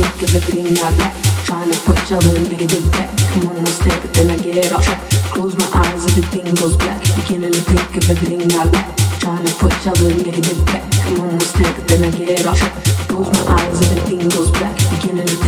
thick of everything I like. Trying to put each other and make it back. Come on, let's take it, then I get off track. Close my eyes, everything goes black. Beginning to think of everything I like. Trying to put each other and make it back. Come on, let's take it, then I get off track. Close my eyes, everything goes black. Beginning to